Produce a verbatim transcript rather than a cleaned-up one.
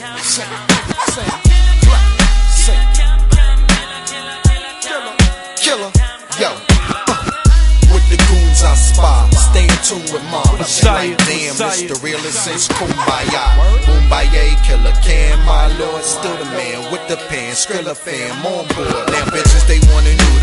Sing, sing, clap, sing. Killer, yo. With the goons I spy, stay in tune with mom. She like, damn, it's the realest since Kumbaya. Kumbaya, Killer Cam, my lord, still the man with the pen, Skrilla fam on board. Damn bitches, they wanna know